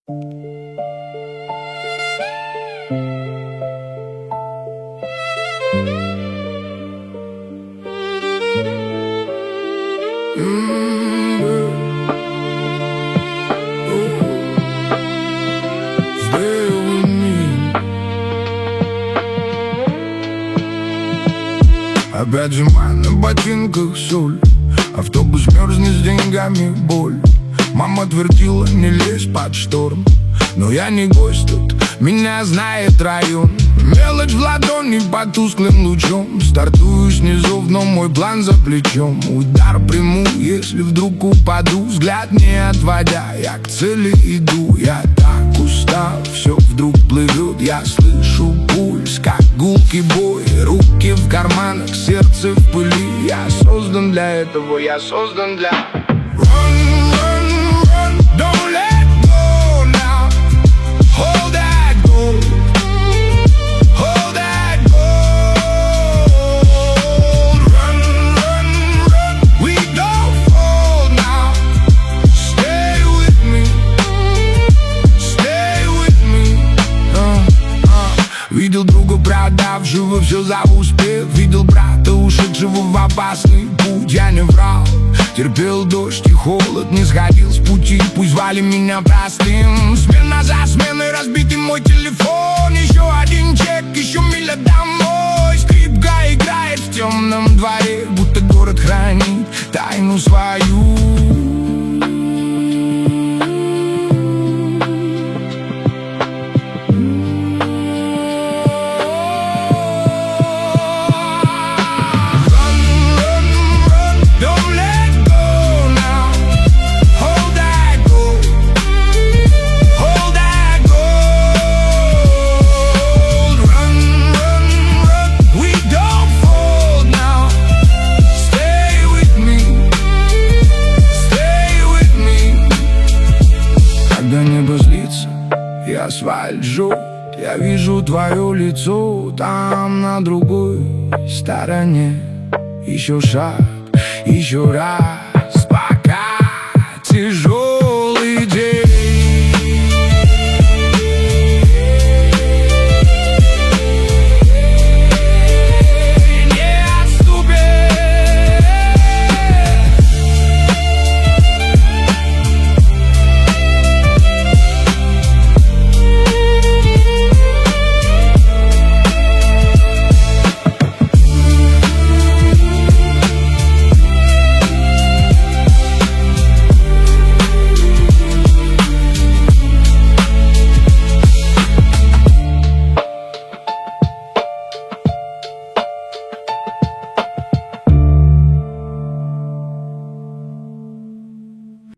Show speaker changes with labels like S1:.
S1: Опять зима, на ботинках соль, автобус мерзнет с деньгами боль. Мама твердила, не лезь под шторм, но я не гость тут, меня знает район. Мелочь в ладони под тусклым лучом. Стартую снизу, но мой план за плечом. Удар приму, если вдруг упаду. Взгляд не отводя, я к цели иду. Я так устал, все вдруг плывет. Я слышу пульс, как гулкий бой. Руки в карманах, сердце в пыли. Я создан для этого, я создан для... Run, run, run, don't let go now. Hold that gold. Hold that gold. Run, run, run, we don't fall now. Stay with me. Stay with me. Видел друга, продавшего все за успех. Видел брата, ушедшего в опасный путь. Я не врал, терпел дождь и холод, не сходил с пути. Пусть звали меня простым. Смена за сменой, разбитый мой телефон. Еще один чек, еще миля домой. Скрипка играет в темном дворе, будто город хранит тайну свою. Когда небо злится и асфальт жжет, я вижу твое лицо там на другой стороне. Еще шаг, еще раз, пока тяжело.